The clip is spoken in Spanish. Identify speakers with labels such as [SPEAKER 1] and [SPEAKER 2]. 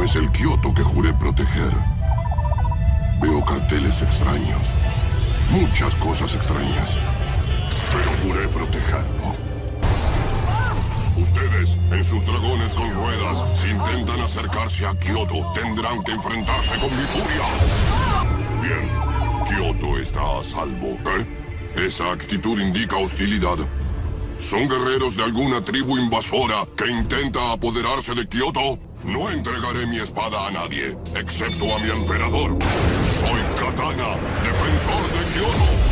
[SPEAKER 1] es el Kioto que juré proteger. Veo carteles extraños. Muchas cosas extrañas. Pero juré protegerlo. Ustedes, en sus dragones con ruedas, si intentan acercarse a Kioto, tendrán que enfrentarse con mi furia. Bien, Kioto está a salvo. Esa actitud indica hostilidad. ¿Son guerreros de alguna tribu invasora que intenta apoderarse de Kioto? No entregaré mi espada a nadie, excepto a mi emperador. Soy Katana, defensor de Kioto.